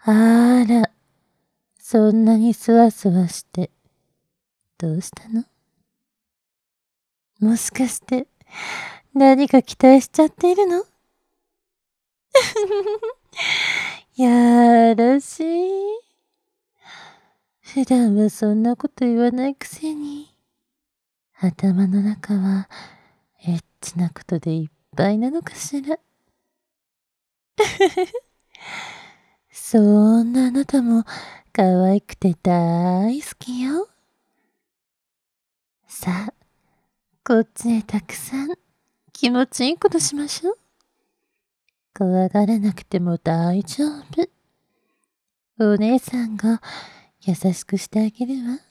あら、そんなにそわそわして、どうしたの？もしかして、何か期待しちゃっているの？やらしい。普段はそんなこと言わないくせに、頭の中はエッチなことでいっぱいなのかしら。そんなあなたも可愛くて大好きよ。さあ、こっちへたくさん気持ちいいことしましょう。怖がらなくても大丈夫。お姉さんが優しくしてあげるわ。